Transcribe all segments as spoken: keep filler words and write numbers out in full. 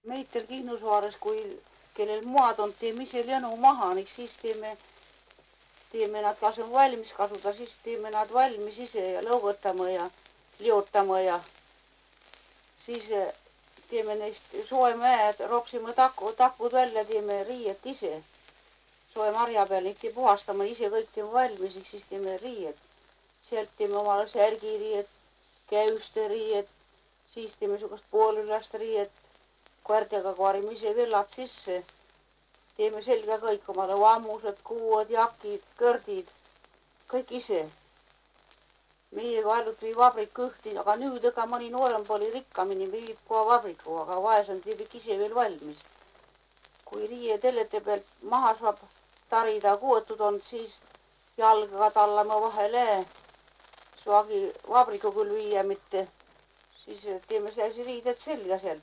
Meitel Kihnusvaares, kui kellel maad on, teeme ise lenu maha, ning siis teeme, teeme nad laseme valmis kasuda, siis teeme nad valmis ise ja lõugutame ja liotame ja siis teeme neist soe mäed, ropsime taku, takud välja, teeme riiet ise. Soe marja peal neid puhastame, ise kõik teeme valmis, siis teeme riiet. Sealt teeme omale särgiriiet, käüste riiet, siis teeme sugust poolülast riiet, koertega koarime ise villad sisse. Teeme selga kõik omale vammused, kuuod, jakid, kõrdid, kõik ise. Meie ainult vii vabriku ühti, aga nüüd ega mõni noorem poli rikkamini viib koha vabriku, aga vaesem teeb ise veel valmis. Kui riie tellete pealt maha saab tarida kuotud on, siis jalgaga tallame vahele. Suagi vabriku küll viia mitte, siis teeme sellise riided selga sealt.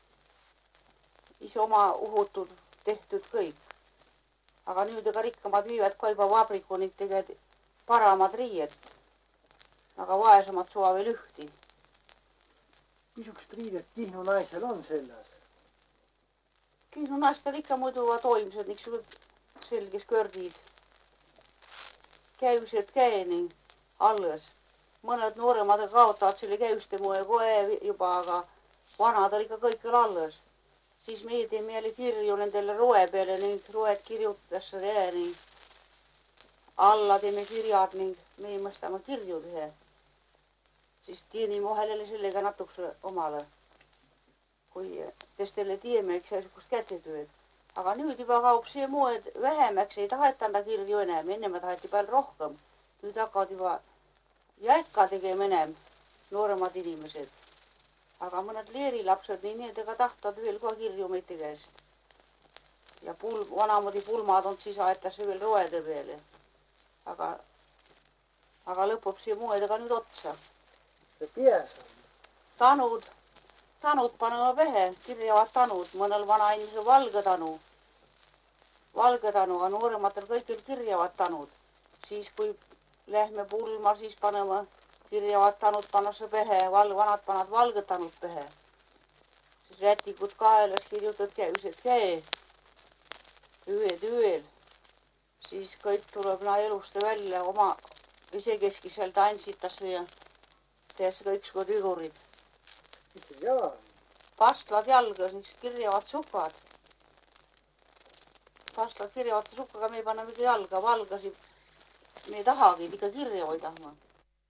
Ise oma uhutud, tehtud kõik. Aga nüüd ega rikkamad viivad ka juba vabriku ning teged paramad riied. Aga vaesemad suva veel ühti. Missugust riidet Kihnu naisel on seljas? Kihnu naistel ikka muidu toimsed, niisugused selges kõrdid. Käüsed käeni alles. Mõned nooremad kaotavad selle käüste moe kohe juba, aga vanad on ikka kõikjal alles. Siis meie teeme jälle kirju nendele roe peale ning roed kirjutas ning alla teeme kirjad ning meie mõistame kirju tehe. Siis teenime vahel jälle sellega natukese omale. Kui testele tieme, eks see sukust kätetööd. Aga nüüd juba kaup see moed vähemaks, ei taheta anda kirju enam. Enne me taheti palju rohkem. Nüüd hakkavad juba jätka tegema enam nooremad inimesed. Aga mõned leerilapsed, nii need ega tahtavad veel kohe kirju meite käest. Ja pul, vanamoodi pulmad on, siis aetakse veel roede peale. Aga, aga lõpub see moedega nüüd otsa. See pies on. Tanud, tanud paneme pähe, kirjavad tanud. Mõnel vana inimesel valge tanu. Valge tanu, aga noorematel kõikil kirjavad tanud. Siis kui lähme pulma, siis paneme kirjavad tanud pannakse pähe, val, vanad panad valged tanud pähe. Siis rätikud kaelas kirjutad käüsed käe. Ööd ööl. Siis kõik tuleb na eluste välja oma isekeski seal tantsitakse ja tehes kõik skud vigurid. Jaa. Pastlad jalgas, niks kirjavad sukad. Pastlad kirjavad sukaga, me paneme jalga, valgasi. Me ei tahagi, ikka kirja ei tahma.